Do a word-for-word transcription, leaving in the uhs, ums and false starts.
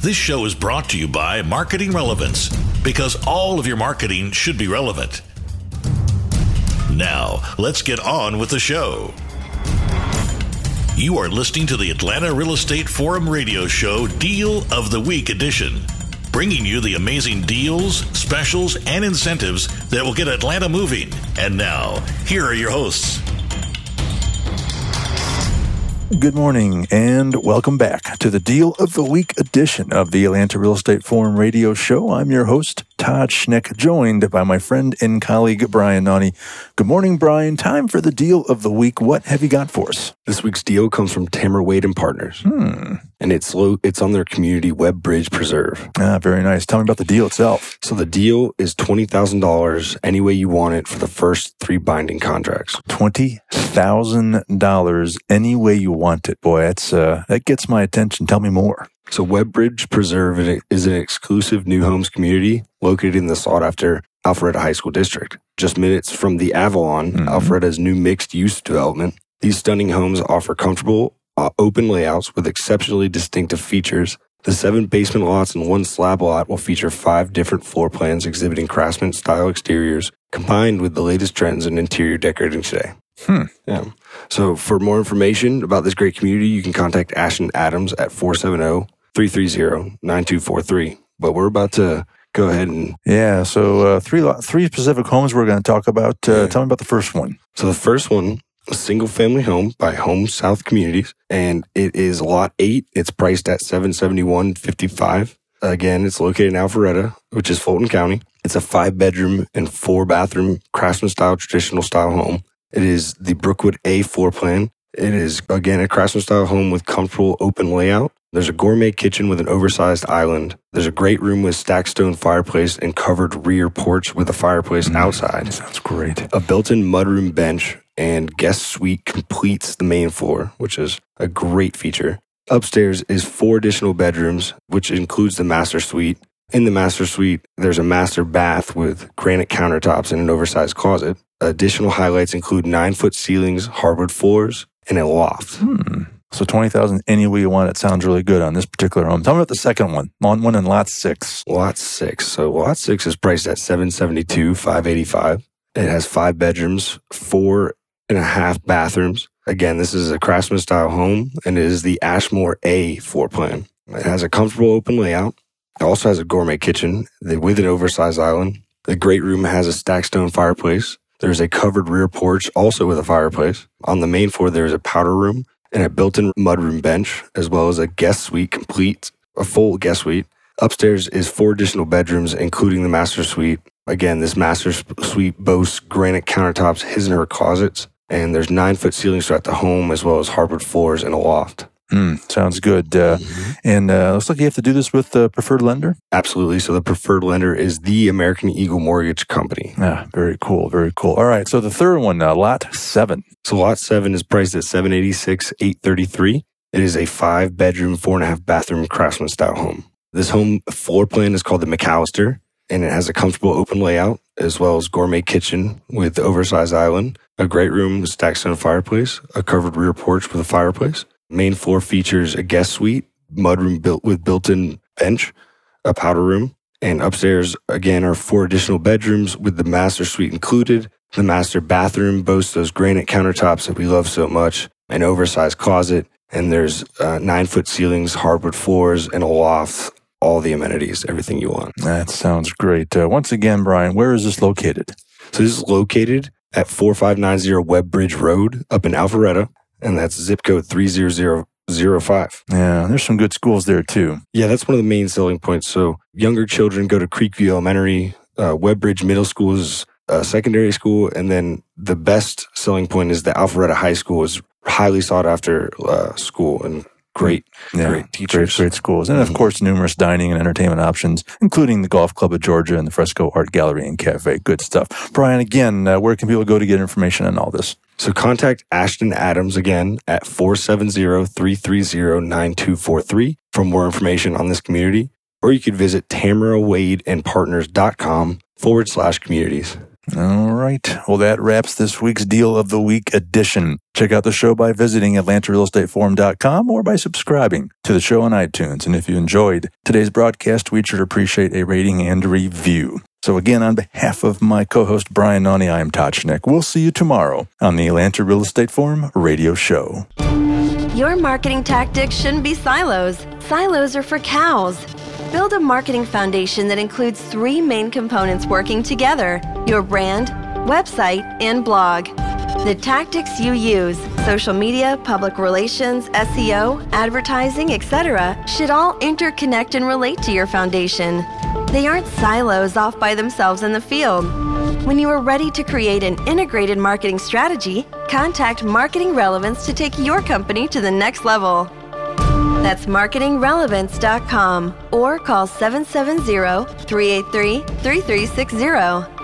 This show is brought to you by Marketing Relevance, because all of your marketing should be relevant. Now, let's get on with the show. You are listening to the Atlanta Real Estate Forum radio show Deal of the Week edition, bringing you the amazing deals, specials, and incentives that will get Atlanta moving. And now, here are your hosts. Good morning and welcome back to the Deal of the Week edition of the Atlanta Real Estate Forum radio show. I'm your host, Todd Schneck, joined by my friend and colleague, Brian Nani. Good morning, Brian. Time for the Deal of the Week. What have you got for us? This week's deal comes from Tamara Wade and Partners, Hmm. and it's lo- it's on their community web bridge preserve. Ah, very nice. Tell me about the deal itself. So the deal is twenty thousand dollars any way you want it for the first three binding contracts. twenty thousand dollars any way you want it. Boy, that's uh, that gets my attention. Tell me more. So WebBridge Preserve is an exclusive new homes community located in the sought-after Alpharetta High School District, just minutes from the Avalon, mm-hmm. Alpharetta's new mixed-use development. These stunning homes offer comfortable, uh, open layouts with exceptionally distinctive features. The seven basement lots and one slab lot will feature five different floor plans exhibiting craftsman-style exteriors, combined with the latest trends in interior decorating today. Hmm. Yeah. So for more information about this great community, you can contact Ashton Adams at four seven zero, three three zero, nine two four three. But we're about to go ahead and... Yeah, so uh, three three specific homes we're going to talk about. Uh, yeah. Tell me about the first one. So the first one, a single-family home by Home South Communities, and it is Lot eight. It's priced at seven hundred seventy-one thousand fifty-five dollars. Again, it's located in Alpharetta, which is Fulton County. It's a five-bedroom and four-bathroom craftsman-style, traditional-style home. It is the Brookwood A floor plan. It is, again, a craftsman-style home with comfortable open layout. There's a gourmet kitchen with an oversized island. There's a great room with stacked stone fireplace and covered rear porch with a fireplace mm, outside. Sounds great. A built-in mudroom bench and guest suite completes the main floor, which is a great feature. Upstairs is four additional bedrooms, which includes the master suite. In the master suite, there's a master bath with granite countertops and an oversized closet. Additional highlights include nine-foot ceilings, hardwood floors, and a loft. Hmm. So twenty thousand dollars any way you want it sounds really good on this particular home. Tell me about the second one, on one in lot six. Lot six. So lot six is priced at seven hundred seventy-two thousand five hundred eighty-five dollars. It has five bedrooms, four and a half bathrooms. Again, this is a craftsman-style home, and it is the Ashmore A floor plan. It has a comfortable open layout. It also has a gourmet kitchen with an oversized island. The great room has a stacked stone fireplace. There's a covered rear porch, also with a fireplace. On the main floor, there's a powder room and a built-in mudroom bench, as well as a guest suite complete, a full guest suite. Upstairs is four additional bedrooms, including the master suite. Again, this master suite boasts granite countertops, his and her closets, and there's nine-foot ceilings throughout the home, as well as hardwood floors and a loft. Mm, sounds good. Uh, mm-hmm. And uh, looks like you have to do this with the preferred lender? Absolutely. So the preferred lender is the American Eagle Mortgage Company. Ah, very cool. Very cool. All right. So the third one, uh, lot seven. So lot seven is priced at seven hundred eighty-six thousand eight hundred thirty-three. It is a five-bedroom, four-and-a-half bathroom craftsman-style home. This home floor plan is called the McAllister, and it has a comfortable open layout, as well as gourmet kitchen with oversized island, a great room with stacked stone fireplace, a covered rear porch with a fireplace. Main floor features a guest suite, mudroom built with built-in bench, a powder room, and upstairs, again, are four additional bedrooms with the master suite included. The master bathroom boasts those granite countertops that we love so much, an oversized closet, and there's uh, nine-foot ceilings, hardwood floors, and a loft, all the amenities, everything you want. That sounds great. Uh, once again, Brian, where is this located? So this is located at four five nine zero Webb Bridge Road up in Alpharetta. And that's zip code three zero zero zero five. Yeah, there's some good schools there too. Yeah, that's one of the main selling points. So younger children go to Creekview Elementary, uh, Webbridge Middle School is uh, secondary school, and then the best selling point is the Alpharetta High School is highly sought after uh, school and great, yeah, great teachers. Great, great schools. And, of course, numerous dining and entertainment options, including the Golf Club of Georgia and the Fresco Art Gallery and Cafe. Good stuff. Brian, again, uh, where can people go to get information on all this? So contact Ashton Adams again at four seven zero, three three zero, nine two four three for more information on this community. Or you could visit Tamara Wade and Partners dot com forward slash communities. All right. Well, that wraps this week's Deal of the Week edition. Check out the show by visiting Atlanta Real Estate Forum dot com or by subscribing to the show on iTunes. And if you enjoyed today's broadcast, we'd sure appreciate a rating and review. So again, on behalf of my co-host Brian Nonny, I am Todd Schneck. We'll see you tomorrow on the Atlanta Real Estate Forum radio show. Your marketing tactics shouldn't be silos. Silos are for cows. Build a marketing foundation that includes three main components working together: your brand, website, and blog. The tactics you use, social media, public relations, S E O, advertising, et cetera, should all interconnect and relate to your foundation. They aren't silos off by themselves in the field. When you are ready to create an integrated marketing strategy, contact Marketing Relevance to take your company to the next level. That's marketing relevance dot com or call seven seven zero, three eight three, three three six zero.